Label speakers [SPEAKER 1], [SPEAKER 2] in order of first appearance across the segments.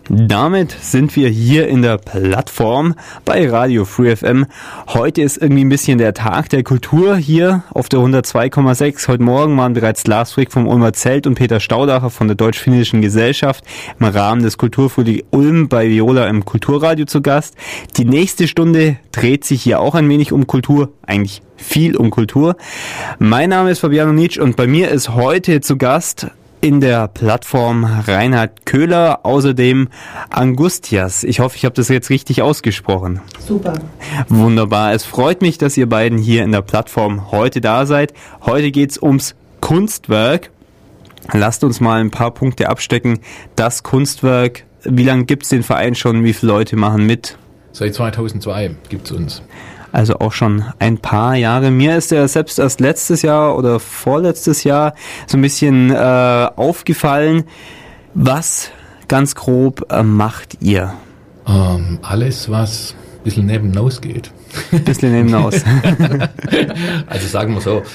[SPEAKER 1] Damit sind wir hier in der Plattform bei Radio Free FM. Heute ist irgendwie ein bisschen der Tag der Kultur hier auf der 102,6. Heute Morgen waren bereits Lars Frick vom Ulmer Zelt und Peter Staudacher von der Deutsch-Finnischen Gesellschaft im Rahmen des Kulturfrühling Ulm bei Viola im Kulturradio zu Gast. Die nächste Stunde dreht sich hier auch ein wenig um Kultur, eigentlich viel um Kultur. Mein Name ist Fabiano Nitsch und bei mir ist heute zu Gast in der Plattform Reinhard Köhler, außerdem Angustias. Ich hoffe, ich habe das jetzt richtig ausgesprochen.
[SPEAKER 2] Super.
[SPEAKER 1] Wunderbar. Es freut mich, dass ihr beiden hier in der Plattform heute da seid. Heute geht's ums Kunstwerk. Lasst uns mal ein paar Punkte abstecken. Das Kunstwerk, wie lange gibt's den Verein schon? Wie viele Leute machen mit?
[SPEAKER 3] Seit 2002 gibt's uns.
[SPEAKER 1] Also auch schon ein paar Jahre. Mir ist ja selbst erst letztes Jahr oder vorletztes Jahr so ein bisschen aufgefallen. Was ganz grob macht ihr?
[SPEAKER 3] Alles, was ein bisschen nebenaus geht.
[SPEAKER 1] Ein bisschen nebenaus.
[SPEAKER 3] Also sagen wir so,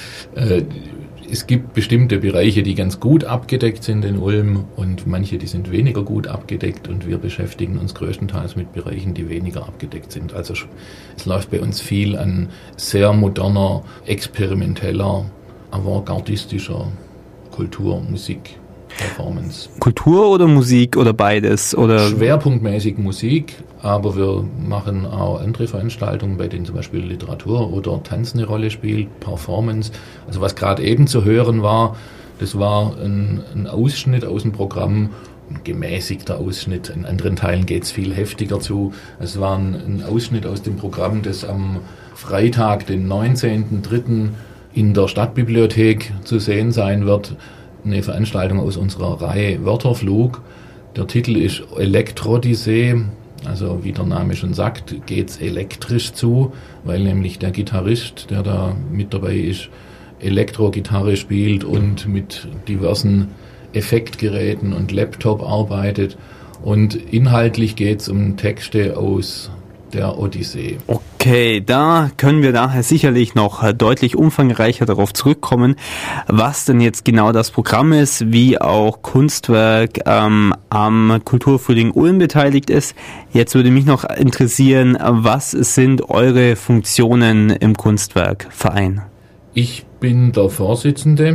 [SPEAKER 3] es gibt bestimmte Bereiche, die ganz gut abgedeckt sind in Ulm und manche, die sind weniger gut abgedeckt und wir beschäftigen uns größtenteils mit Bereichen, die weniger abgedeckt sind. Also es läuft bei uns viel an sehr moderner, experimenteller, avantgardistischer Kultur, Musik, Performance.
[SPEAKER 1] Kultur oder Musik oder beides? Oder?
[SPEAKER 3] Schwerpunktmäßig Musik, aber wir machen auch andere Veranstaltungen, bei denen zum Beispiel Literatur oder Tanz eine Rolle spielt, Performance. Also was gerade eben zu hören war, das war ein Ausschnitt aus dem Programm, ein gemäßigter Ausschnitt. In anderen Teilen geht es viel heftiger zu. Es war ein Ausschnitt aus dem Programm, das am Freitag, den 19.03. in der Stadtbibliothek zu sehen sein wird. Eine Veranstaltung aus unserer Reihe Wörterflug. Der Titel ist Elektrodyssee, also wie der Name schon sagt, geht's elektrisch zu, weil nämlich der Gitarrist, der da mit dabei ist, Elektrogitarre spielt und mit diversen Effektgeräten und Laptop arbeitet. Und inhaltlich geht's um Texte aus der Odyssee.
[SPEAKER 1] Okay, da können wir nachher sicherlich noch deutlich umfangreicher darauf zurückkommen, was denn jetzt genau das Programm ist, wie auch Kunstwerk am Kulturfrühling Ulm beteiligt ist. Jetzt würde mich noch interessieren, was sind eure Funktionen im Kunstwerkverein?
[SPEAKER 3] Ich bin der Vorsitzende.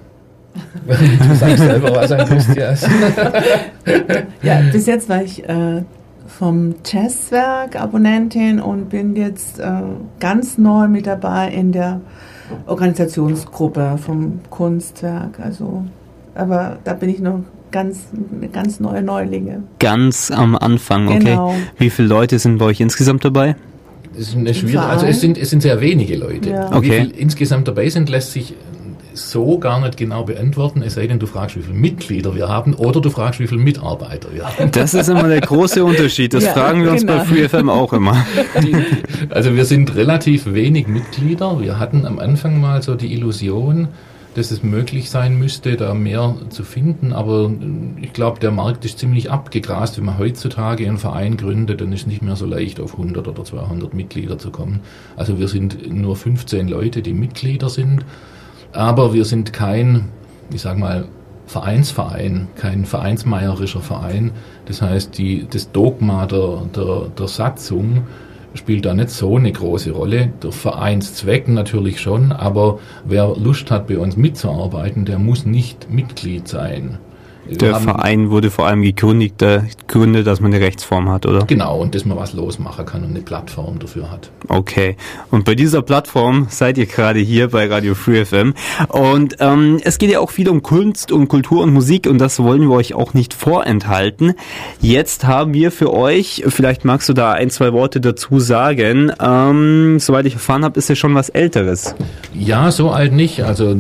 [SPEAKER 3] Du sagst selber was, Angustias.
[SPEAKER 2] Ja, bis jetzt war ich vom Jazzwerk Abonnentin und bin jetzt ganz neu mit dabei in der Organisationsgruppe vom Kunstwerk. Also, aber da bin ich noch ganz neue Neulinge.
[SPEAKER 1] Ganz am Anfang, okay.
[SPEAKER 2] Genau.
[SPEAKER 1] Wie viele Leute sind bei euch insgesamt dabei?
[SPEAKER 3] Das ist eine schwierige, also es sind sehr wenige Leute.
[SPEAKER 2] Ja.
[SPEAKER 1] Okay.
[SPEAKER 3] Wie viele insgesamt dabei sind, lässt sich so gar nicht genau beantworten, es sei denn, du fragst, wie viele Mitglieder wir haben oder du fragst, wie viele Mitarbeiter wir haben.
[SPEAKER 1] Das ist immer der große Unterschied. Das fragen wir uns bei Free FM auch immer.
[SPEAKER 3] Also wir sind relativ wenig Mitglieder. Wir hatten am Anfang mal so die Illusion, dass es möglich sein müsste, da mehr zu finden, aber ich glaube, der Markt ist ziemlich abgegrast. Wenn man heutzutage einen Verein gründet, dann ist es nicht mehr so leicht, auf 100 oder 200 Mitglieder zu kommen. Also wir sind nur 15 Leute, die Mitglieder sind. Aber wir sind kein, ich sag mal, Vereinsverein, kein vereinsmeierischer Verein. Das heißt, das Dogma der Satzung spielt da nicht so eine große Rolle. Der Vereinszweck natürlich schon, aber wer Lust hat, bei uns mitzuarbeiten, der muss nicht Mitglied sein.
[SPEAKER 1] Der Verein wurde vor allem gegründet, dass man eine Rechtsform hat, oder?
[SPEAKER 3] Genau, und dass man was losmachen kann und eine Plattform dafür hat.
[SPEAKER 1] Okay, und bei dieser Plattform seid ihr gerade hier bei Radio Free FM und es geht ja auch viel um Kunst und Kultur und Musik und das wollen wir euch auch nicht vorenthalten. Jetzt haben wir für euch, vielleicht magst du da ein, zwei Worte dazu sagen, soweit ich erfahren habe, ist ja schon was Älteres.
[SPEAKER 3] Ja, so alt nicht, also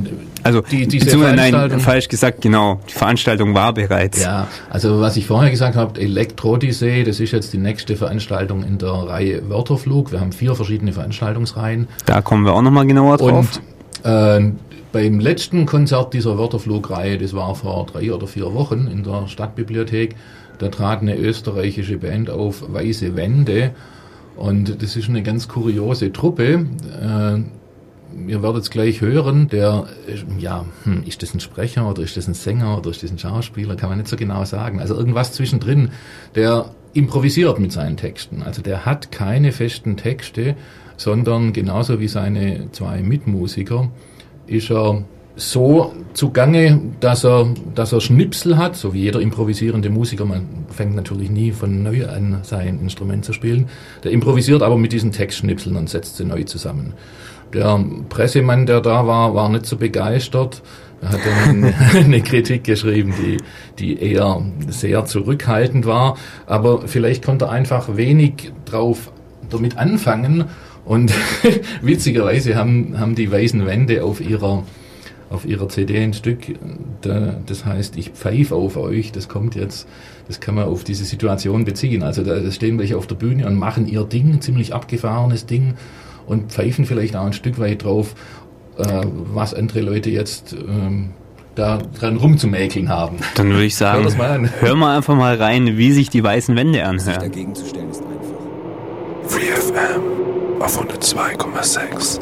[SPEAKER 1] nein, falsch gesagt, genau. Die Veranstaltung war bereits.
[SPEAKER 3] Ja, also was ich vorher gesagt habe, Elektrodyssee, das ist jetzt die nächste Veranstaltung in der Reihe Wörterflug. Wir haben 4 verschiedene Veranstaltungsreihen.
[SPEAKER 1] Da kommen wir auch nochmal genauer drauf.
[SPEAKER 3] Und beim letzten Konzert dieser Wörterflugreihe, das war vor 3 oder 4 Wochen in der Stadtbibliothek, da trat eine österreichische Band auf, Weiße Wände. Und das ist eine ganz kuriose Truppe. ihr werdet es gleich hören, ist das ein Sprecher oder ist das ein Sänger oder ist das ein Schauspieler, kann man nicht so genau sagen. Also irgendwas zwischendrin, der improvisiert mit seinen Texten. Also der hat keine festen Texte, sondern genauso wie seine 2 Mitmusiker ist er so zugange, dass er Schnipsel hat, so wie jeder improvisierende Musiker. Man fängt natürlich nie von neu an, sein Instrument zu spielen. Der improvisiert aber mit diesen Textschnipseln und setzt sie neu zusammen. Der Pressemann, der da war nicht so begeistert. Er hat dann eine Kritik geschrieben, die eher sehr zurückhaltend war. Aber vielleicht konnte er einfach wenig damit anfangen. Und witzigerweise haben die Weißen Wände auf ihrer CD ein Stück, das heißt, ich pfeife auf euch, das kommt jetzt, das kann man auf diese Situation beziehen. Also da stehen welche auf der Bühne und machen ihr Ding, ziemlich abgefahrenes Ding und pfeifen vielleicht auch ein Stück weit drauf, was andere Leute jetzt da dran rumzumäkeln haben.
[SPEAKER 1] Dann würde ich sagen, hör mal einfach mal rein, wie sich die Weißen Wände anhören.
[SPEAKER 4] Sich dagegen zu stellen ist einfach.
[SPEAKER 5] Free FM auf 102,6.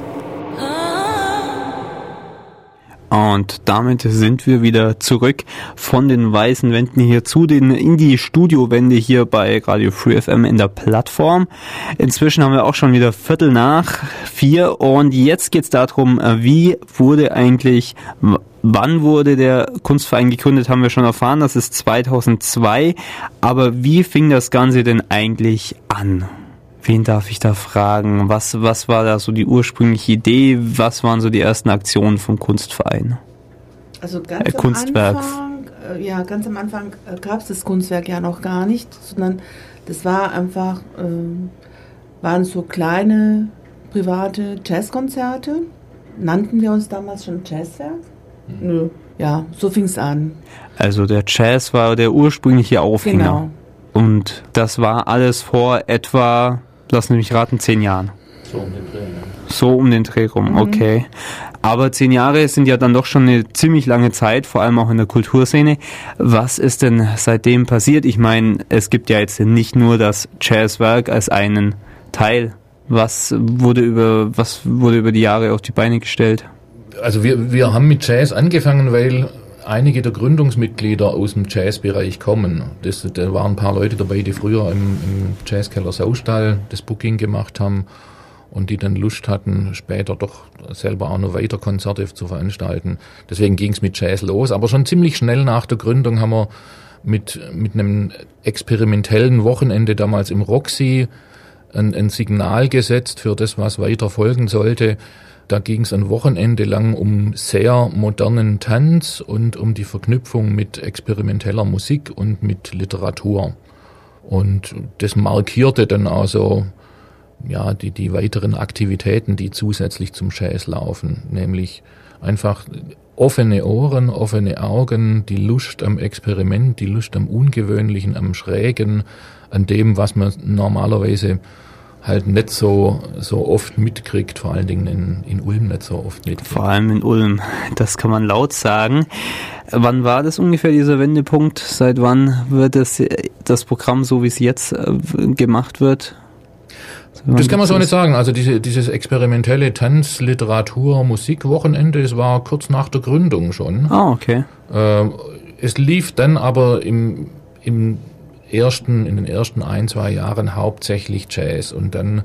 [SPEAKER 1] Und damit sind wir wieder zurück von den Weißen Wänden hier in die Studiowände hier bei Radio Free FM in der Plattform. Inzwischen haben wir auch schon wieder 3:45 und jetzt geht's darum, wann wurde der Kunstverein gegründet, haben wir schon erfahren, das ist 2002. Aber wie fing das Ganze denn eigentlich an? Wen darf ich da fragen? Was war da so die ursprüngliche Idee? Was waren so die ersten Aktionen vom Kunstverein?
[SPEAKER 2] Also ganz am Anfang gab es das Kunstwerk ja noch gar nicht, sondern das war einfach, waren so kleine private Jazzkonzerte. Nannten wir uns damals schon Jazzwerk? Nö. Ja, so fing es an.
[SPEAKER 1] Also der Jazz war der ursprüngliche Aufhänger.
[SPEAKER 2] Genau.
[SPEAKER 1] Und das war alles vor etwa, lass mich raten, 10 Jahren. So um den Dreh rum, okay. Aber 10 Jahre sind ja dann doch schon eine ziemlich lange Zeit, vor allem auch in der Kulturszene. Was ist denn seitdem passiert? Ich meine, es gibt ja jetzt nicht nur das Jazzwerk als einen Teil. Was wurde über die Jahre auf die Beine gestellt?
[SPEAKER 3] Also wir haben mit Jazz angefangen, weil einige der Gründungsmitglieder aus dem Jazzbereich kommen. Da waren ein paar Leute dabei, die früher im Jazzkeller Saustall das Booking gemacht haben und die dann Lust hatten, später doch selber auch noch weiter Konzerte zu veranstalten. Deswegen ging es mit Jazz los. Aber schon ziemlich schnell nach der Gründung haben wir mit einem experimentellen Wochenende damals im Roxy ein Signal gesetzt für das, was weiter folgen sollte. Da ging es ein Wochenende lang um sehr modernen Tanz und um die Verknüpfung mit experimenteller Musik und mit Literatur. Und das markierte dann also die weiteren Aktivitäten, die zusätzlich zum Jazz laufen. Nämlich einfach offene Ohren, offene Augen, die Lust am Experiment, die Lust am Ungewöhnlichen, am Schrägen, an dem, was man normalerweise halt nicht so oft mitkriegt, vor allen Dingen in Ulm nicht so oft mitkriegt.
[SPEAKER 1] Vor allem in Ulm, das kann man laut sagen. Wann war das ungefähr, dieser Wendepunkt? Seit wann wird das Programm, so wie es jetzt gemacht wird?
[SPEAKER 3] Das kann man so nicht sagen. Also dieses experimentelle Tanz-, Literatur-, Musikwochenende, das war kurz nach der Gründung schon.
[SPEAKER 1] Ah, okay.
[SPEAKER 3] Es lief dann aber in den ersten 1-2 Jahren hauptsächlich Jazz und dann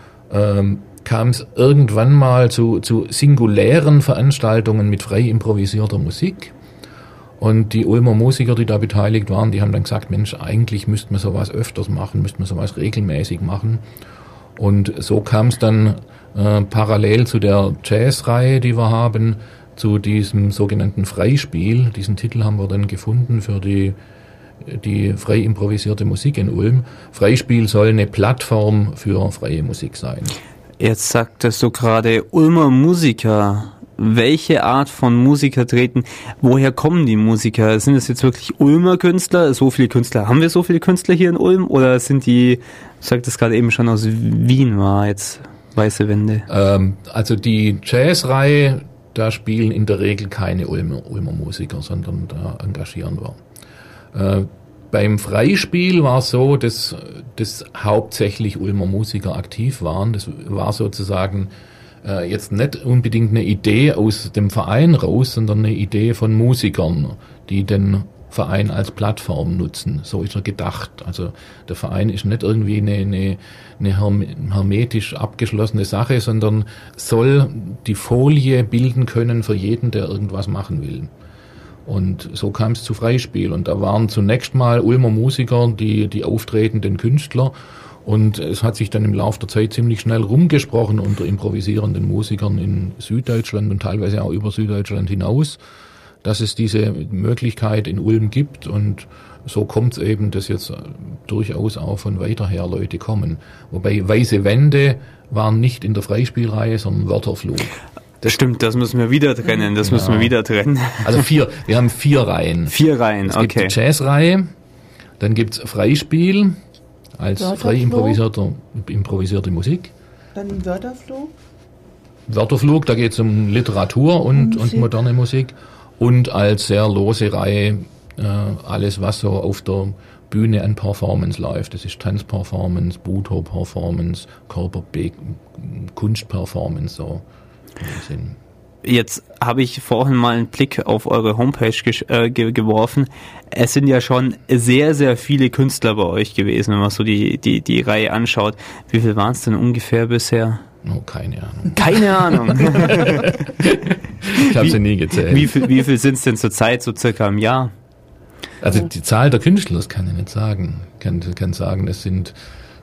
[SPEAKER 3] kam es irgendwann mal zu singulären Veranstaltungen mit frei improvisierter Musik und die Ulmer Musiker, die da beteiligt waren, die haben dann gesagt, Mensch, eigentlich müsste man sowas öfters machen, müsste man sowas regelmäßig machen und so kam es dann parallel zu der Jazzreihe, die wir haben, zu diesem sogenannten Freispiel. Diesen Titel haben wir dann gefunden für die frei improvisierte Musik in Ulm. Freispiel soll eine Plattform für freie Musik sein.
[SPEAKER 1] Jetzt sagtest du gerade Ulmer Musiker. Welche Art von Musiker treten? Woher kommen die Musiker? Sind es jetzt wirklich Ulmer Künstler? So viele Künstler? Haben wir so viele Künstler hier in Ulm? Oder sind die, du sagtest gerade eben schon, aus Wien war jetzt Weiße Wände?
[SPEAKER 3] Also die Jazzreihe, da spielen in der Regel keine Ulmer Musiker, sondern da engagieren wir. Beim Freispiel war es so, dass hauptsächlich Ulmer Musiker aktiv waren. Das war sozusagen jetzt nicht unbedingt eine Idee aus dem Verein raus, sondern eine Idee von Musikern, die den Verein als Plattform nutzen. So ist er gedacht. Also der Verein ist nicht irgendwie eine hermetisch abgeschlossene Sache, sondern soll die Folie bilden können für jeden, der irgendwas machen will. Und so kam es zu Freispiel. Und da waren zunächst mal Ulmer Musiker, die auftretenden Künstler. Und es hat sich dann im Laufe der Zeit ziemlich schnell rumgesprochen unter improvisierenden Musikern in Süddeutschland und teilweise auch über Süddeutschland hinaus, dass es diese Möglichkeit in Ulm gibt. Und so kommt es eben, dass jetzt durchaus auch von weiter her Leute kommen. Wobei Weiße Wände waren nicht in der Freispielreihe, sondern Wörterflug.
[SPEAKER 1] Das stimmt, das müssen wir wieder trennen. Also
[SPEAKER 3] wir haben 4 Reihen.
[SPEAKER 1] 4 Reihen,
[SPEAKER 3] okay. Es gibt die Jazzreihe, dann gibt's Freispiel als frei improvisierte Musik.
[SPEAKER 2] Dann Wörterflug.
[SPEAKER 3] Wörterflug, da geht's um Literatur und moderne Musik. Und als sehr lose Reihe alles, was so auf der Bühne an Performance läuft. Das ist Tanzperformance, Buto-Performance, Kunstperformance, so.
[SPEAKER 1] Jetzt habe ich vorhin mal einen Blick auf eure Homepage geworfen. Es sind ja schon sehr, sehr viele Künstler bei euch gewesen, wenn man so die Reihe anschaut. Wie viel waren es denn ungefähr bisher?
[SPEAKER 3] Oh, keine Ahnung.
[SPEAKER 1] Keine Ahnung.
[SPEAKER 3] Ich habe sie nie gezählt.
[SPEAKER 1] Wie viel sind es denn zurzeit, so circa im Jahr?
[SPEAKER 3] Also die Zahl der Künstler, das kann ich nicht sagen. Ich kann sagen, es sind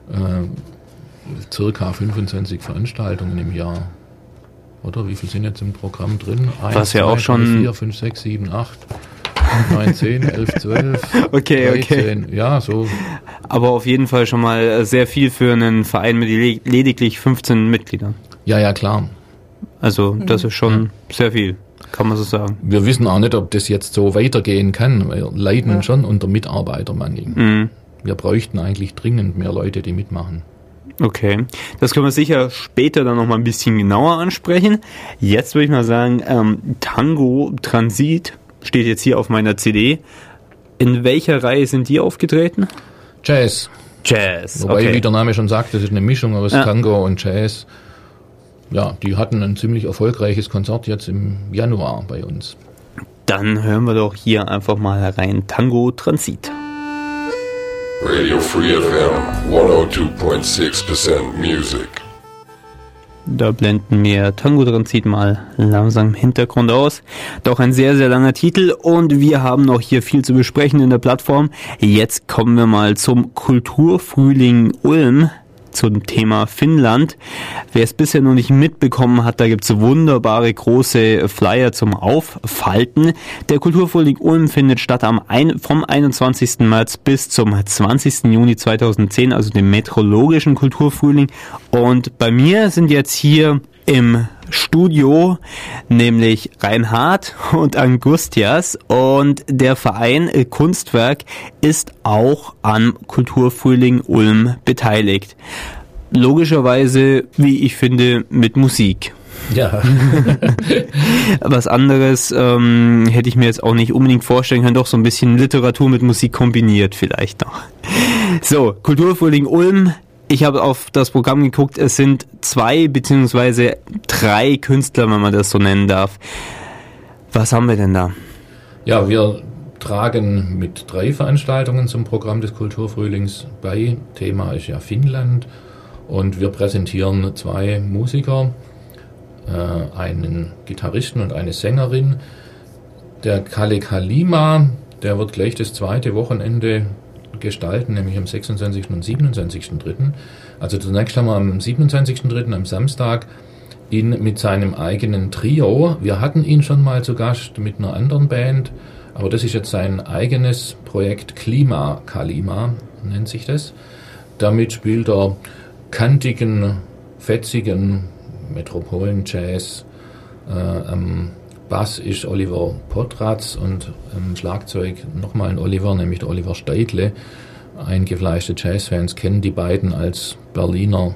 [SPEAKER 3] circa 25 Veranstaltungen im Jahr. Oder wie viel sind jetzt im Programm drin?
[SPEAKER 1] 1, was ja 2, auch 3, schon
[SPEAKER 3] 4, 5, 6, 7, 8, 9, 10, 11, 12,
[SPEAKER 1] okay,
[SPEAKER 3] 13,
[SPEAKER 1] okay.
[SPEAKER 3] Ja, so.
[SPEAKER 1] Aber auf jeden Fall schon mal sehr viel für einen Verein mit lediglich 15 Mitgliedern.
[SPEAKER 3] Ja, klar.
[SPEAKER 1] Also das ist schon sehr viel, kann man so sagen.
[SPEAKER 3] Wir wissen auch nicht, ob das jetzt so weitergehen kann. Wir leiden schon unter Mitarbeitermangel. Wir bräuchten eigentlich dringend mehr Leute, die mitmachen.
[SPEAKER 1] Okay, das können wir sicher später dann nochmal ein bisschen genauer ansprechen. Jetzt würde ich mal sagen, Tango Transit steht jetzt hier auf meiner CD. In welcher Reihe sind die aufgetreten?
[SPEAKER 3] Jazz. Wobei, wie der Name schon sagt, das ist eine Mischung aus Tango und Jazz. Ja, die hatten ein ziemlich erfolgreiches Konzert jetzt im Januar bei uns.
[SPEAKER 1] Dann hören wir doch hier einfach mal rein. Tango Transit.
[SPEAKER 5] Radio Free FM 102.6% Music.
[SPEAKER 1] Da blenden wir Tango Transit mal langsam im Hintergrund aus. Doch ein sehr, sehr langer Titel und wir haben noch hier viel zu besprechen in der Plattform. Jetzt kommen wir mal zum Kulturfrühling Ulm, zum Thema Finnland. Wer es bisher noch nicht mitbekommen hat, da gibt's wunderbare große Flyer zum Auffalten. Der Kulturfrühling Ulm findet statt vom 21. März bis zum 20. Juni 2010, also dem meteorologischen Kulturfrühling. Und bei mir sind jetzt hier im Studio nämlich Reinhard und Angustias und der Verein Kunstwerk ist auch am Kulturfrühling Ulm beteiligt. Logischerweise, wie ich finde, mit Musik.
[SPEAKER 3] Ja.
[SPEAKER 1] Was anderes hätte ich mir jetzt auch nicht unbedingt vorstellen können, doch so ein bisschen Literatur mit Musik kombiniert vielleicht noch. So, Kulturfrühling Ulm. Ich habe auf das Programm geguckt, es sind 2 bzw. 3 Künstler, wenn man das so nennen darf. Was haben wir denn da?
[SPEAKER 3] Ja, wir tragen mit 3 Veranstaltungen zum Programm des Kulturfrühlings bei. Thema ist ja Finnland und wir präsentieren 2 Musiker, einen Gitarristen und eine Sängerin. Der Kalle Kalima, der wird gleich das 2. Wochenende gestalten, nämlich am 26. und 27.3. Also zunächst haben wir am 27.3. am Samstag ihn mit seinem eigenen Trio. Wir hatten ihn schon mal zu Gast mit einer anderen Band, aber das ist jetzt sein eigenes Projekt Klima Kalima, nennt sich das. Damit spielt er kantigen, fetzigen Metropolen-Jazz. Am Bass ist Oliver Potratz und am Schlagzeug nochmal ein Oliver, nämlich der Oliver Steidle. Eingefleischte Jazzfans kennen die beiden als Berliner,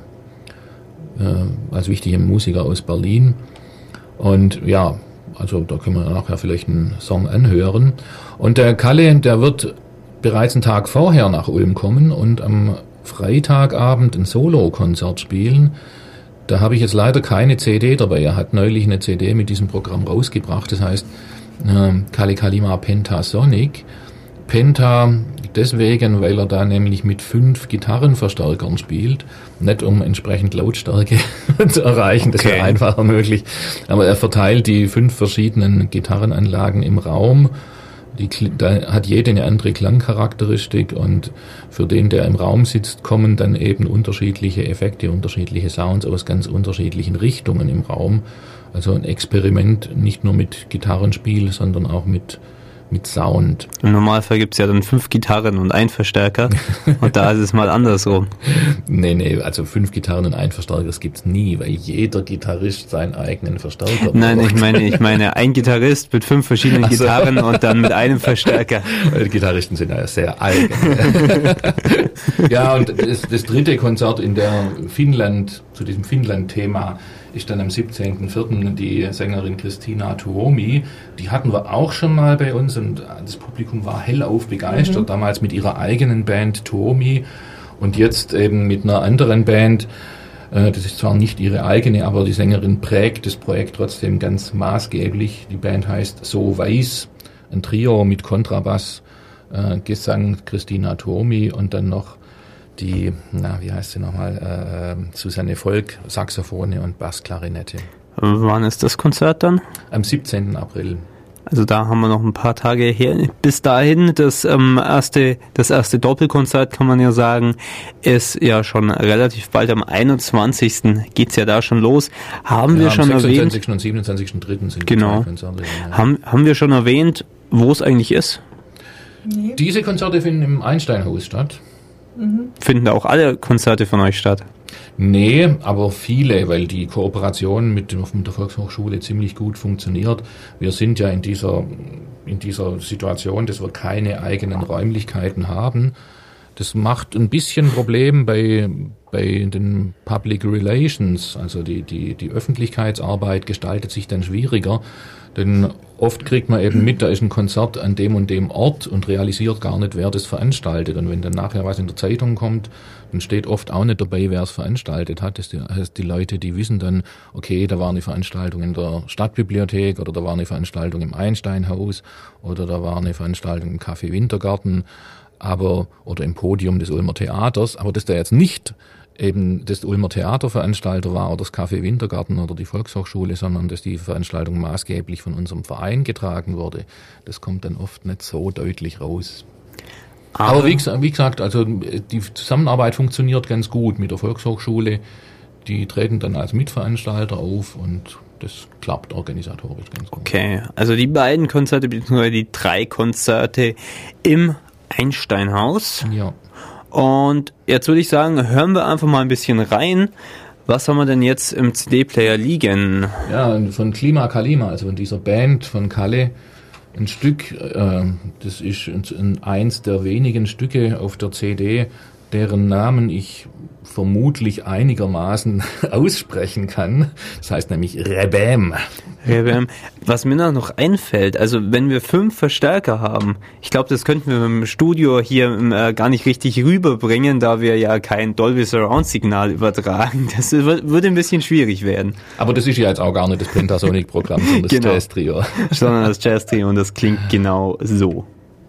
[SPEAKER 3] als wichtige Musiker aus Berlin. Und ja, also da können wir nachher vielleicht einen Song anhören. Und der Kalle, der wird bereits einen Tag vorher nach Ulm kommen und am Freitagabend ein Solo-Konzert spielen. Da habe ich jetzt leider keine CD dabei. Er hat neulich eine CD mit diesem Programm rausgebracht. Das heißt Kali Kalima Pentasonic. Penta deswegen, weil er da nämlich mit 5 Gitarrenverstärkern spielt. Nicht um entsprechend Lautstärke zu erreichen, das wäre einfacher möglich. Aber er verteilt die 5 verschiedenen Gitarrenanlagen im Raum. Da hat jede eine andere Klangcharakteristik und für den, der im Raum sitzt, kommen dann eben unterschiedliche Effekte, unterschiedliche Sounds aus ganz unterschiedlichen Richtungen im Raum. Also ein Experiment nicht nur mit Gitarrenspiel, sondern auch mit Sound.
[SPEAKER 1] Im Normalfall gibt's ja dann 5 Gitarren und ein Verstärker und da ist es mal andersrum.
[SPEAKER 3] Nee, also 5 Gitarren und ein Verstärker, das gibt's nie, weil jeder Gitarrist seinen eigenen Verstärker braucht.
[SPEAKER 1] Nein, ich meine ein Gitarrist mit 5 verschiedenen Gitarren und dann mit einem Verstärker.
[SPEAKER 3] Weil die Gitarristen sind ja sehr eigen. Ja, und das dritte Konzert in der zu diesem Finnland-Thema ist dann am 17.04. die Sängerin Christina Tuomi. Die hatten wir auch schon mal bei uns und das Publikum war hellauf begeistert, damals mit ihrer eigenen Band Tuomi und jetzt eben mit einer anderen Band. Das ist zwar nicht ihre eigene, aber die Sängerin prägt das Projekt trotzdem ganz maßgeblich. Die Band heißt So Weiß, ein Trio mit Kontrabass, Gesang Christina Tuomi und dann noch die, wie heißt sie nochmal, Susanne Volk, Saxophone und Bassklarinette.
[SPEAKER 1] Wann ist das Konzert dann?
[SPEAKER 3] Am 17. April.
[SPEAKER 1] Also da haben wir noch ein paar Tage her. Bis dahin, das erste Doppelkonzert, kann man ja sagen, ist ja schon relativ bald. Am 21. geht's ja da schon los. Haben wir schon erwähnt?
[SPEAKER 3] Am 26. und 27.3. sind
[SPEAKER 1] genau.
[SPEAKER 3] Die Konzerte. Ja.
[SPEAKER 1] Haben wir schon erwähnt, wo es eigentlich ist?
[SPEAKER 2] Nee.
[SPEAKER 3] Diese Konzerte finden im Einsteinhaus statt.
[SPEAKER 1] Finden da auch alle Konzerte von euch statt?
[SPEAKER 3] Nee, aber viele, weil die Kooperation mit der Volkshochschule ziemlich gut funktioniert. Wir sind ja in dieser Situation, dass wir keine eigenen Räumlichkeiten haben. Das macht ein bisschen Problem bei den Public Relations, also die Öffentlichkeitsarbeit gestaltet sich dann schwieriger, denn oft kriegt man eben mit, da ist ein Konzert an dem und dem Ort und realisiert gar nicht, wer das veranstaltet. Und wenn dann nachher was in der Zeitung kommt, dann steht oft auch nicht dabei, wer es veranstaltet hat. Das heißt, die Leute, die wissen dann, okay, da war eine Veranstaltung in der Stadtbibliothek oder da war eine Veranstaltung im Einsteinhaus oder da war eine Veranstaltung im Café Wintergarten, oder im Podium des Ulmer Theaters, aber dass da jetzt nicht eben das Ulmer Theaterveranstalter war oder das Café Wintergarten oder die Volkshochschule, sondern dass die Veranstaltung maßgeblich von unserem Verein getragen wurde, das kommt dann oft nicht so deutlich raus. Aber wie gesagt, also die Zusammenarbeit funktioniert ganz gut mit der Volkshochschule. Die treten dann als Mitveranstalter auf und das klappt organisatorisch ganz gut.
[SPEAKER 1] Okay, also die beiden Konzerte, beziehungsweise die 3 Konzerte im Einsteinhaus.
[SPEAKER 3] Ja.
[SPEAKER 1] Und jetzt würde ich sagen, hören wir einfach mal ein bisschen rein. Was haben wir denn jetzt im CD-Player liegen?
[SPEAKER 3] Ja, von Klima Kalima, also von dieser Band von Kalle, ein Stück, das ist eins der wenigen Stücke auf der CD, deren Namen ich vermutlich einigermaßen aussprechen kann. Das heißt nämlich Rebem.
[SPEAKER 1] Rebem. Was mir noch einfällt, also wenn wir 5 Verstärker haben, ich glaube, das könnten wir im Studio hier gar nicht richtig rüberbringen, da wir ja kein Dolby Surround Signal übertragen. Das würde ein bisschen schwierig werden.
[SPEAKER 3] Aber das ist ja jetzt auch gar nicht das Pentasonic-Programm, sondern das
[SPEAKER 1] genau.
[SPEAKER 3] Jazz-Trio.
[SPEAKER 1] Sondern das Jazz-Trio und das klingt genau so.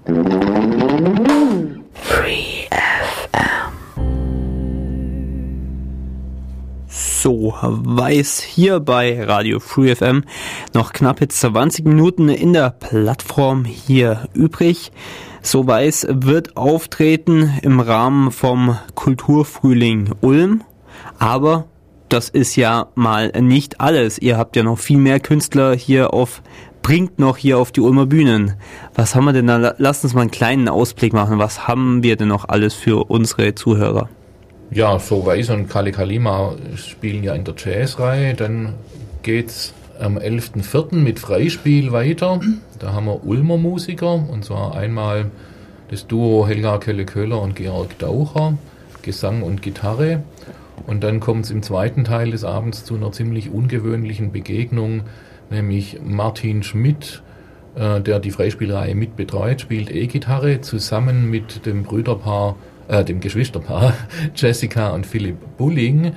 [SPEAKER 1] So, Weiß hier bei Radio Free FM. Noch knappe 20 Minuten in der Plattform hier übrig. So Weiß wird auftreten im Rahmen vom Kulturfrühling Ulm. Aber das ist ja mal nicht alles. Ihr habt ja noch viel mehr Künstler bringt noch hier auf die Ulmer Bühnen. Was haben wir denn da? Lasst uns mal einen kleinen Ausblick machen. Was haben wir denn noch alles für unsere Zuhörer?
[SPEAKER 3] Ja, So Weiß und Kali Kalima spielen ja in der Jazzreihe. Dann geht's am 11.04. mit Freispiel weiter. Da haben wir Ulmer Musiker, und zwar einmal das Duo Helga Kölle-Köhler und Georg Daucher, Gesang und Gitarre. Und dann kommt es im zweiten Teil des Abends zu einer ziemlich ungewöhnlichen Begegnung, nämlich Martin Schmidt, der die Freispielreihe mit betreut, spielt E-Gitarre zusammen mit dem Geschwisterpaar Jessica und Philipp Bulling,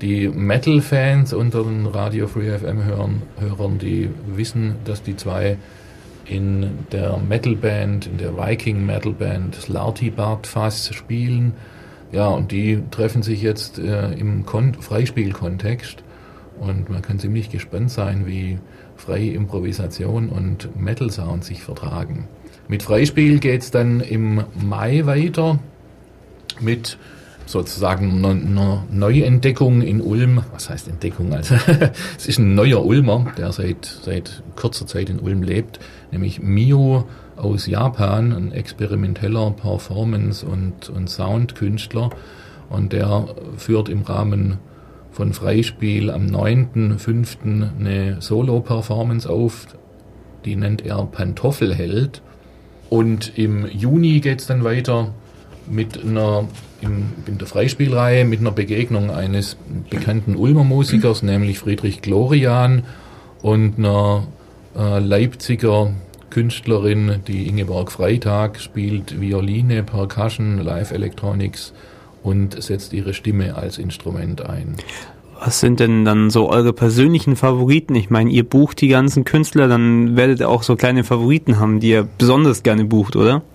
[SPEAKER 3] Die Metal-Fans unter den Radio Free FM-Hörern, die wissen, dass die zwei in der Metal-Band, in der Viking-Metal-Band Slartibartfass spielen. Ja, und die treffen sich jetzt im Freispielkontext. Und man kann ziemlich gespannt sein, wie freie Improvisation und Metal-Sound sich vertragen. Mit Freispiel geht's dann im Mai weiter mit sozusagen einer Neuentdeckung in Ulm. Was heißt Entdeckung? Also es ist ein neuer Ulmer, der seit kurzer Zeit in Ulm lebt, nämlich Mio aus Japan, ein experimenteller Performance- und Soundkünstler. Und der führt im Rahmen von Freispiel am 9.5. eine Solo-Performance auf, die nennt er Pantoffelheld. Und im Juni geht's dann weiter mit in der Freispielreihe mit einer Begegnung eines bekannten Ulmer Musikers, nämlich Friedrich Glorian, und einer Leipziger Künstlerin, die Ingeborg Freitag, spielt Violine, Percussion, Live-Electronics und setzt ihre Stimme als Instrument ein.
[SPEAKER 1] Was sind denn dann so eure persönlichen Favoriten? Ich meine, ihr bucht die ganzen Künstler, dann werdet ihr auch so kleine Favoriten haben, die ihr besonders gerne bucht, oder?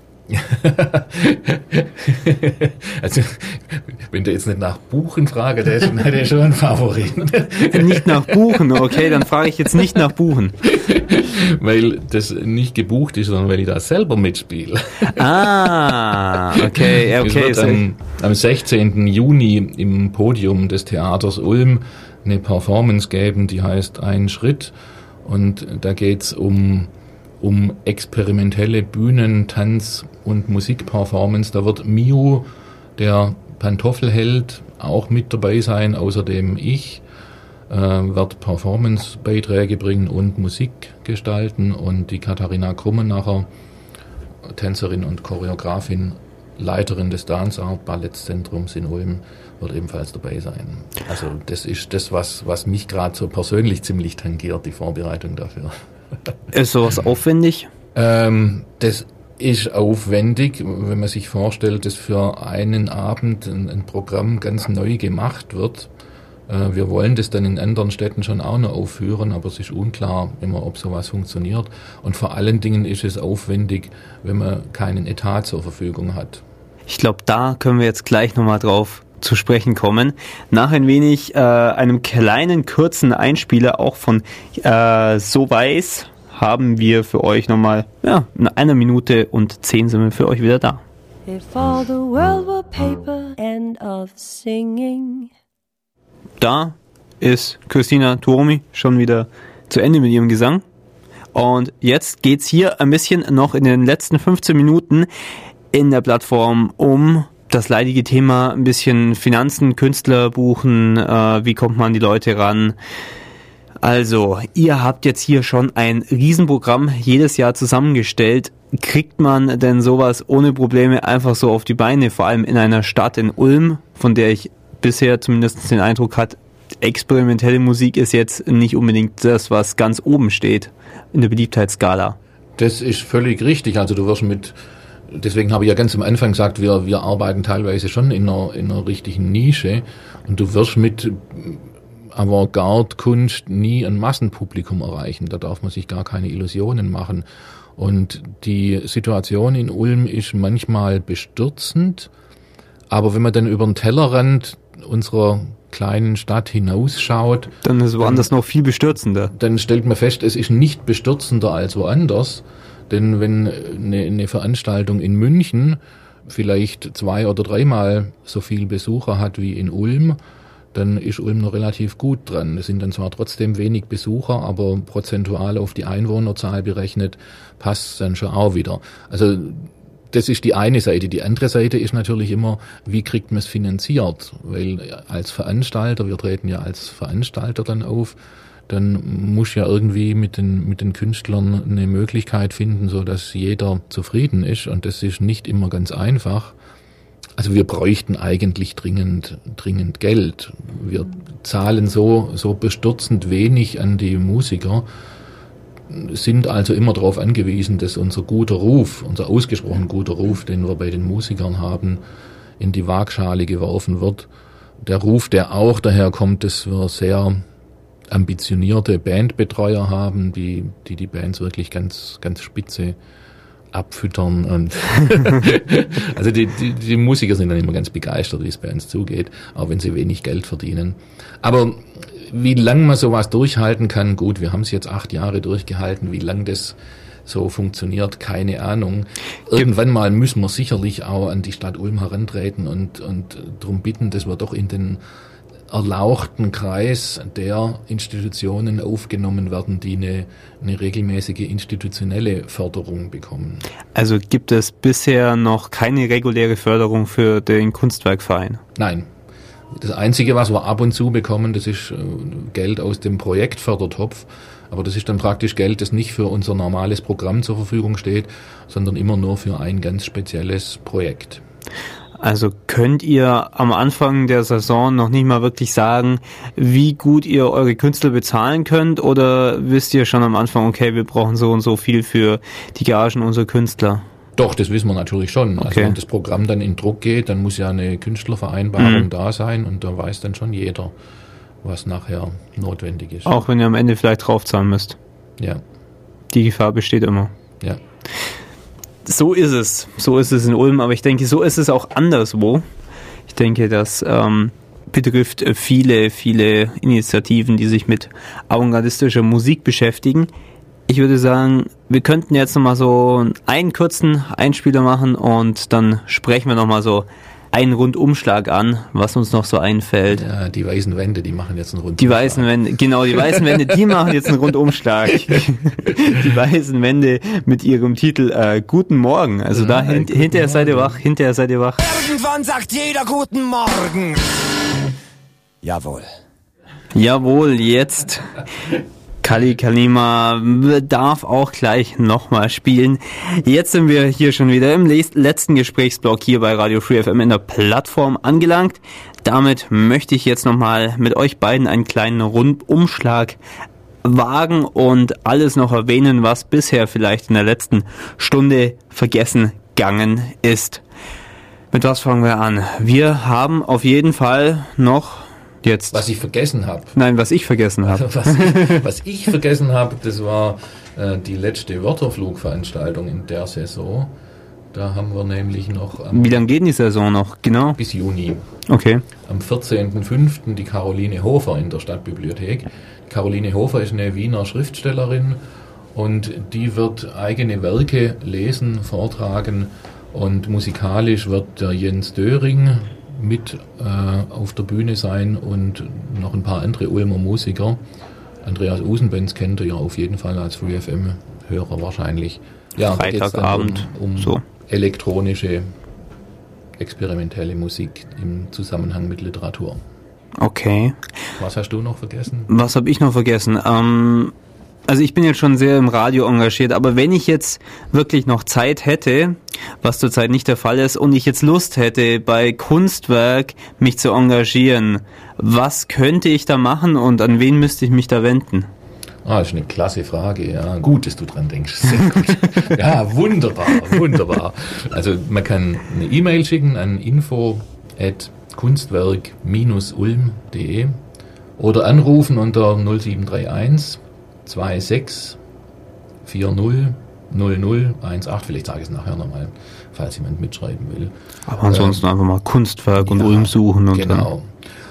[SPEAKER 3] Also, wenn du jetzt nicht nach Buchen fragst, dann hat er schon einen Favoriten.
[SPEAKER 1] Nicht nach Buchen, okay, dann frage ich jetzt nicht nach Buchen.
[SPEAKER 3] Weil das nicht gebucht ist, sondern weil ich da selber mitspiele.
[SPEAKER 1] Ah, okay.
[SPEAKER 3] Es wird am 16. Juni im Podium des Theaters Ulm eine Performance geben, die heißt Ein Schritt. Und da geht's um experimentelle Bühnen-, Tanz- und Musikperformance. Da wird Mio, der Pantoffelheld, auch mit dabei sein, außerdem ich, wird Performance-Beiträge bringen und Musik gestalten, und die Katharina Krummenacher, Tänzerin und Choreografin, Leiterin des Dance Art Ballettzentrums in Ulm, wird ebenfalls dabei sein. Also das ist das, was mich gerade so persönlich ziemlich tangiert, die Vorbereitung dafür.
[SPEAKER 1] Ist sowas aufwendig?
[SPEAKER 3] Das ist aufwendig, wenn man sich vorstellt, dass für einen Abend ein Programm ganz neu gemacht wird. Wir wollen das dann in anderen Städten schon auch noch aufführen, aber es ist unklar immer, ob sowas funktioniert. Und vor allen Dingen ist es aufwendig, wenn man keinen Etat zur Verfügung hat.
[SPEAKER 1] Ich glaube, da können wir jetzt gleich nochmal drauf zu sprechen kommen. Nach ein wenig einem kleinen, kurzen Einspieler auch von So Weiß haben wir für euch nochmal, in 1 Minute und 10 sind wir für euch wieder da. If all the world were paper, end of singing. Da ist Christina Tuomi schon wieder zu Ende mit ihrem Gesang. Und jetzt geht's hier ein bisschen noch in den letzten 15 Minuten in der Plattform um das leidige Thema, ein bisschen Finanzen, Künstler buchen, wie kommt man an die Leute ran. Also, ihr habt jetzt hier schon ein Riesenprogramm jedes Jahr zusammengestellt. Kriegt man denn sowas ohne Probleme einfach so auf die Beine, vor allem in einer Stadt in Ulm, von der ich bisher zumindest den Eindruck hatte, experimentelle Musik ist jetzt nicht unbedingt das, was ganz oben steht in der Beliebtheitsskala.
[SPEAKER 3] Das ist völlig richtig. Also du wirst deswegen habe ich ja ganz am Anfang gesagt, wir arbeiten teilweise schon in einer richtigen Nische, und du wirst mit Avantgarde-Kunst nie ein Massenpublikum erreichen. Da darf man sich gar keine Illusionen machen. Und die Situation in Ulm ist manchmal bestürzend, aber wenn man dann über den Tellerrand unserer kleinen Stadt hinausschaut,
[SPEAKER 1] dann ist woanders noch viel bestürzender.
[SPEAKER 3] Dann stellt man fest, es ist nicht bestürzender als woanders. Denn wenn eine Veranstaltung in München vielleicht 2- oder 3-mal so viel Besucher hat wie in Ulm, dann ist Ulm noch relativ gut dran. Es sind dann zwar trotzdem wenig Besucher, aber prozentual auf die Einwohnerzahl berechnet passt es dann schon auch wieder. Also das ist die eine Seite. Die andere Seite ist natürlich immer, wie kriegt man es finanziert? Weil als Veranstalter, wir treten ja als Veranstalter dann auf, dann muss ja irgendwie mit den Künstlern eine Möglichkeit finden, so dass jeder zufrieden ist, und das ist nicht immer ganz einfach. Also wir bräuchten eigentlich dringend Geld. Wir zahlen so bestürzend wenig an die Musiker, sind also immer darauf angewiesen, dass unser ausgesprochen guter Ruf, den wir bei den Musikern haben, in die Waagschale geworfen wird. der Ruf, der auch daher kommt, dass wir sehr ambitionierte Bandbetreuer haben, die Bands wirklich ganz, ganz spitze abfüttern und also die Musiker sind dann immer ganz begeistert, wie es bei uns zugeht, auch wenn sie wenig Geld verdienen. Aber wie lang man sowas durchhalten kann, gut, wir haben es jetzt 8 Jahre durchgehalten, wie lang das so funktioniert, keine Ahnung. Irgendwann mal müssen wir sicherlich auch an die Stadt Ulm herantreten und darum bitten, dass wir doch in den erlauchten Kreis der Institutionen aufgenommen werden, die eine regelmäßige institutionelle Förderung bekommen.
[SPEAKER 1] Also gibt es bisher noch keine reguläre Förderung für den Kunstwerkverein?
[SPEAKER 3] Nein. Das Einzige, was wir ab und zu bekommen, das ist Geld aus dem Projektfördertopf. Aber das ist dann praktisch Geld, das nicht für unser normales Programm zur Verfügung steht, sondern immer nur für ein ganz spezielles Projekt.
[SPEAKER 1] Also könnt ihr am Anfang der Saison noch nicht mal wirklich sagen, wie gut ihr eure Künstler bezahlen könnt, oder wisst ihr schon am Anfang, okay, wir brauchen so und so viel für die Gagen unserer Künstler?
[SPEAKER 3] Doch, das wissen wir natürlich schon. Okay. Also wenn das Programm dann in Druck geht, dann muss ja eine Künstlervereinbarung da sein und da weiß dann schon jeder, was nachher notwendig ist.
[SPEAKER 1] Auch wenn ihr am Ende vielleicht draufzahlen müsst.
[SPEAKER 3] Ja.
[SPEAKER 1] Die Gefahr besteht immer.
[SPEAKER 3] Ja.
[SPEAKER 1] So ist es. So ist es in Ulm, aber ich denke, so ist es auch anderswo. Ich denke, das betrifft viele, viele Initiativen, die sich mit avantgardistischer Musik beschäftigen. Ich würde sagen, wir könnten jetzt nochmal so einen kurzen Einspieler machen und dann sprechen wir nochmal so einen Rundumschlag an, was uns noch so einfällt.
[SPEAKER 3] Ja, die weißen Wände, die machen jetzt einen Rundumschlag.
[SPEAKER 1] Die weißen Wände, genau, die weißen Wände, die machen jetzt einen Rundumschlag. Die weißen Wände mit ihrem Titel Guten Morgen. Also da hinterher seid ihr wach, hinterher seid ihr wach.
[SPEAKER 4] Irgendwann sagt jeder Guten Morgen. Jawohl.
[SPEAKER 1] Jawohl, jetzt. Kali Kalima darf auch gleich nochmal spielen. Jetzt sind wir hier schon wieder im letzten Gesprächsblock hier bei Radio Free FM in der Plattform angelangt. Damit möchte ich jetzt nochmal mit euch beiden einen kleinen Rundumschlag wagen und alles noch erwähnen, was bisher vielleicht in der letzten Stunde vergessen gegangen ist. Mit was fangen wir an? Wir haben auf jeden Fall noch jetzt.
[SPEAKER 3] Was ich vergessen habe.
[SPEAKER 1] Nein, was ich vergessen habe.
[SPEAKER 3] Also was ich vergessen habe, das war die letzte Wörterflugveranstaltung in der Saison. Da haben wir nämlich noch...
[SPEAKER 1] Wie lange geht die Saison noch? Genau.
[SPEAKER 3] Bis Juni.
[SPEAKER 1] Okay.
[SPEAKER 3] Am 14.05. die Caroline Hofer in der Stadtbibliothek. Caroline Hofer ist eine Wiener Schriftstellerin und die wird eigene Werke lesen, vortragen, und musikalisch wird der Jens Döring mit auf der Bühne sein und noch ein paar andere Ulmer Musiker. Andreas Usenbenz kennt ihr ja auf jeden Fall als Free FM-Hörer wahrscheinlich. Ja,
[SPEAKER 1] Freitagabend
[SPEAKER 3] um so elektronische, experimentelle Musik im Zusammenhang mit Literatur.
[SPEAKER 1] Okay.
[SPEAKER 3] Was hast du noch vergessen?
[SPEAKER 1] Was habe ich noch vergessen? Also ich bin jetzt schon sehr im Radio engagiert, aber wenn ich jetzt wirklich noch Zeit hätte, was zurzeit nicht der Fall ist, und ich jetzt Lust hätte, bei Kunstwerk mich zu engagieren, was könnte ich da machen und an wen müsste ich mich da wenden?
[SPEAKER 3] Das ist eine klasse Frage, ja. Gut, dass du dran denkst. Sehr gut. Ja, wunderbar, wunderbar. Also man kann eine E-Mail schicken an info@kunstwerk-ulm.de oder anrufen unter 0731 26 40 00 18. Vielleicht sage ich es nachher nochmal, falls jemand mitschreiben will.
[SPEAKER 1] Aber ansonsten einfach mal Kunstwerk und Ulm suchen. Und
[SPEAKER 3] genau.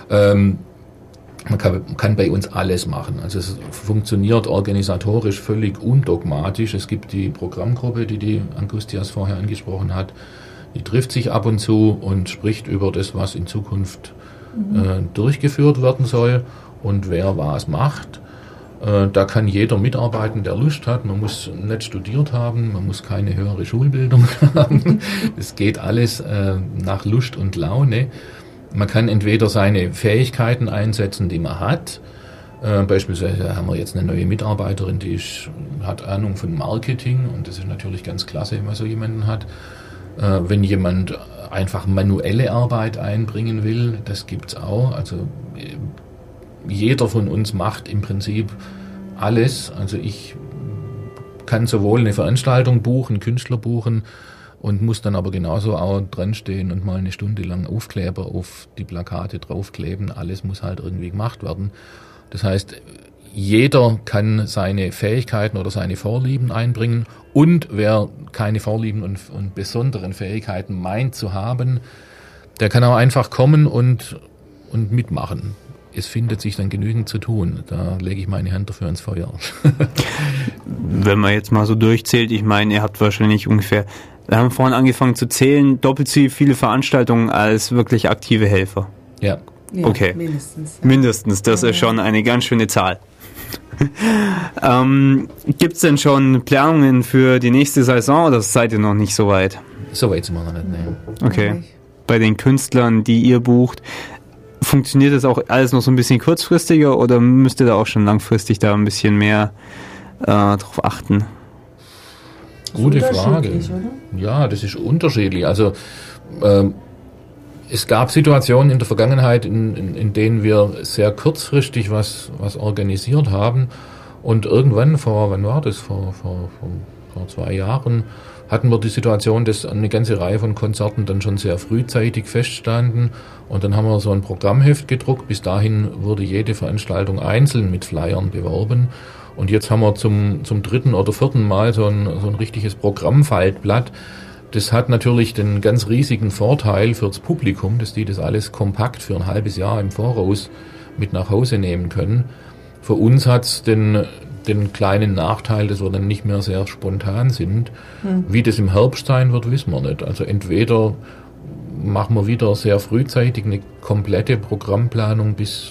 [SPEAKER 3] Man kann bei uns alles machen. Also es funktioniert organisatorisch völlig undogmatisch. Es gibt die Programmgruppe, die Angustias vorher angesprochen hat. Die trifft sich ab und zu und spricht über das, was in Zukunft durchgeführt werden soll und wer was macht. Da kann jeder mitarbeiten, der Lust hat. Man muss nicht studiert haben, man muss keine höhere Schulbildung haben. Es geht alles nach Lust und Laune. Man kann entweder seine Fähigkeiten einsetzen, die man hat. Beispielsweise haben wir jetzt eine neue Mitarbeiterin, die hat Ahnung von Marketing, und das ist natürlich ganz klasse, wenn man so jemanden hat. Wenn jemand einfach manuelle Arbeit einbringen will, das gibt's auch. Also jeder von uns macht im Prinzip alles. Also ich kann sowohl eine Veranstaltung buchen, Künstler buchen, und muss dann aber genauso auch dran stehen und mal eine Stunde lang Aufkleber auf die Plakate draufkleben. Alles muss halt irgendwie gemacht werden. Das heißt, jeder kann seine Fähigkeiten oder seine Vorlieben einbringen, und wer keine Vorlieben und besonderen Fähigkeiten meint zu haben, der kann auch einfach kommen und mitmachen. Es findet sich dann genügend zu tun. Da lege ich meine Hand dafür ins Feuer.
[SPEAKER 1] Wenn man jetzt mal so durchzählt, ich meine, ihr habt wahrscheinlich ungefähr, wir haben vorhin angefangen zu zählen, doppelt so viele Veranstaltungen als wirklich aktive Helfer.
[SPEAKER 3] Ja.
[SPEAKER 2] Ja,
[SPEAKER 1] Okay.
[SPEAKER 2] Mindestens. Ja.
[SPEAKER 1] Mindestens, das ist schon eine ganz schöne Zahl. Gibt es denn schon Planungen für die nächste Saison oder seid ihr noch nicht so weit?
[SPEAKER 3] So weit sind wir noch nicht. Nee.
[SPEAKER 1] Okay. Bei den Künstlern, die ihr bucht, funktioniert das auch alles noch so ein bisschen kurzfristiger oder müsst ihr da auch schon langfristig da ein bisschen mehr drauf achten?
[SPEAKER 3] Gute Frage.
[SPEAKER 2] Unterschiedlich, oder?
[SPEAKER 3] Ja, das ist unterschiedlich. Also es gab Situationen in der Vergangenheit, in denen wir sehr kurzfristig was organisiert haben, und irgendwann wann war das? Vor 2 Jahren hatten wir die Situation, dass eine ganze Reihe von Konzerten dann schon sehr frühzeitig feststanden, und dann haben wir so ein Programmheft gedruckt. Bis dahin wurde jede Veranstaltung einzeln mit Flyern beworben, und jetzt haben wir zum 3. oder 4. Mal so ein richtiges Programmfaltblatt. Das hat natürlich den ganz riesigen Vorteil fürs Publikum, dass die das alles kompakt für ein halbes Jahr im Voraus mit nach Hause nehmen können. Für uns hat's den kleinen Nachteil, dass wir dann nicht mehr sehr spontan sind. Wie das im Herbst sein wird, wissen wir nicht. Also entweder machen wir wieder sehr frühzeitig eine komplette Programmplanung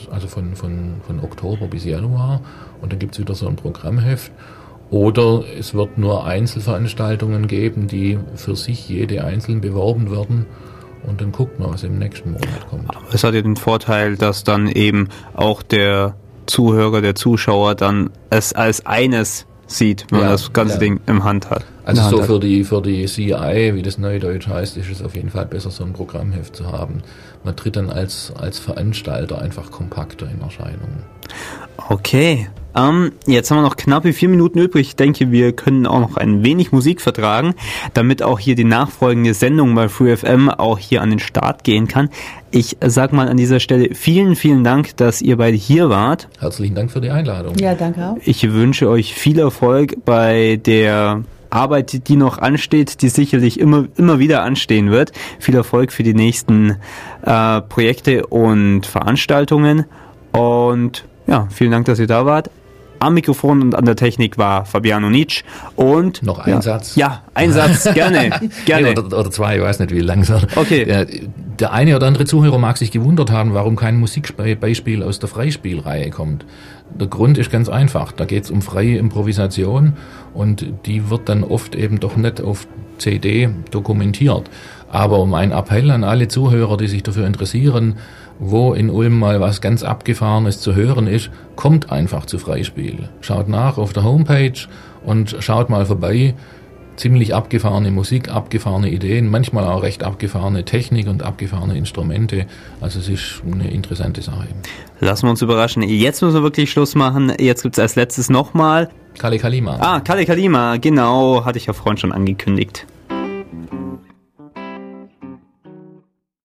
[SPEAKER 3] von Oktober bis Januar, und dann gibt's wieder so ein Programmheft. Oder es wird nur Einzelveranstaltungen geben, die für sich jede einzeln beworben werden, und dann guckt man, was im nächsten Monat kommt.
[SPEAKER 1] Aber es hat ja den Vorteil, dass dann eben auch der Zuhörer, der Zuschauer dann es als eines sieht, wenn man das ganze Ding im Hand hat.
[SPEAKER 3] Also so für die CI, wie das Neudeutsch heißt, ist es auf jeden Fall besser, so ein Programmheft zu haben. Man tritt dann als Veranstalter einfach kompakter in Erscheinung.
[SPEAKER 1] Okay, jetzt haben wir noch knappe 4 Minuten übrig. Ich denke, wir können auch noch ein wenig Musik vertragen, damit auch hier die nachfolgende Sendung bei FreeFM auch hier an den Start gehen kann. Ich sag mal an dieser Stelle vielen, vielen Dank, dass ihr beide hier wart.
[SPEAKER 3] Herzlichen Dank für die Einladung.
[SPEAKER 2] Ja, danke auch.
[SPEAKER 1] Ich wünsche euch viel Erfolg bei der Arbeit, die noch ansteht, die sicherlich immer wieder anstehen wird. Viel Erfolg für die nächsten Projekte und Veranstaltungen. Und ja, vielen Dank, dass ihr da wart. Am Mikrofon und an der Technik war Fabiano Nitsch. Und
[SPEAKER 3] noch ein Satz?
[SPEAKER 1] Ja, ein Satz, gerne.
[SPEAKER 3] Oder 2, ich weiß nicht, wie lang es wird.
[SPEAKER 1] Okay.
[SPEAKER 3] Der eine oder andere Zuhörer mag sich gewundert haben, warum kein Musikbeispiel aus der Freispielreihe kommt. Der Grund ist ganz einfach. Da geht es um freie Improvisation, und die wird dann oft eben doch nicht auf CD dokumentiert. Aber um einen Appell an alle Zuhörer, die sich dafür interessieren, wo in Ulm mal was ganz Abgefahrenes zu hören ist, kommt einfach zu Freispiel. Schaut nach auf der Homepage und schaut mal vorbei. Ziemlich abgefahrene Musik, abgefahrene Ideen, manchmal auch recht abgefahrene Technik und abgefahrene Instrumente. Also es ist eine interessante Sache.
[SPEAKER 1] Lassen wir uns überraschen. Jetzt müssen wir wirklich Schluss machen. Jetzt gibt's als letztes nochmal
[SPEAKER 3] Kalle Kalima.
[SPEAKER 1] Kalle Kalima, genau, hatte ich ja vorhin schon angekündigt.